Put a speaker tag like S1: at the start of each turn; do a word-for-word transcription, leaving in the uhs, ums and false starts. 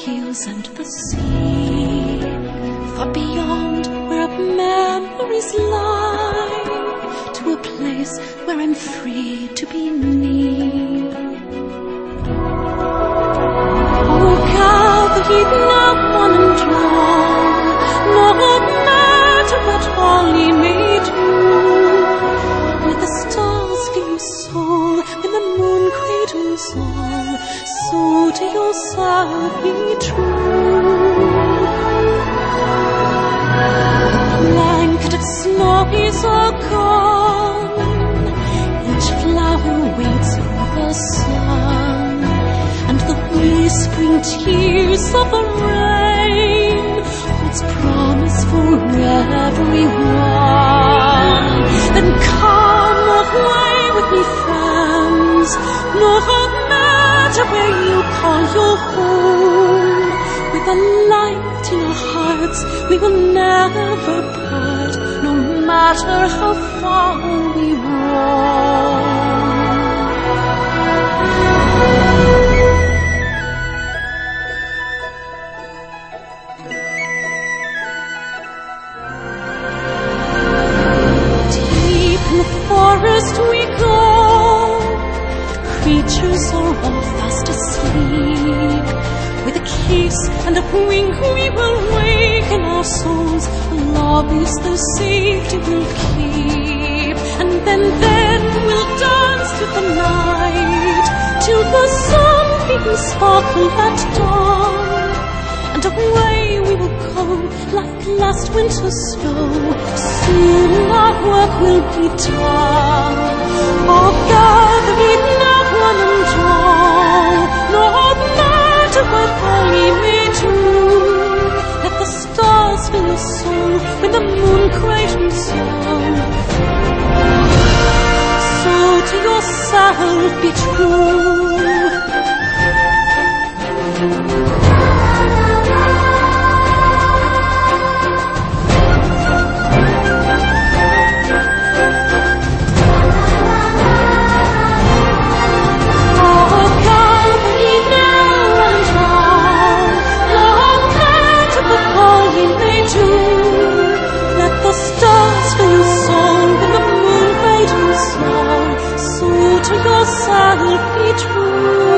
S1: hills and the sea, far beyond where memories lie, to a place where I'm free to be me. Oh, gather ye now one and all, no matter what all ye may do. With the stars fill your soul, when the moon cradles all, so to yourself be true. The blanketed snow is all gone, each flower waits for the sun, and the whispering tears of the rain holds promise for everyone. Then come away with me, friends, no matter where you call your home. With a light in our hearts, we will never part, no matter how far we roam. Forest we go, creatures are all fast asleep. With a kiss and a wink we will waken our souls. Love is the safety we'll keep. And then, then we'll dance through the night, till the sunbeams sparkle at dawn. And away we will go like last winter's snow. Soon our work will be done. Oh, gather ye now one and all, no matter what all ye may do. Let the stars fill your soul when the moon cradles young. So to yourself be true. To yourself be true.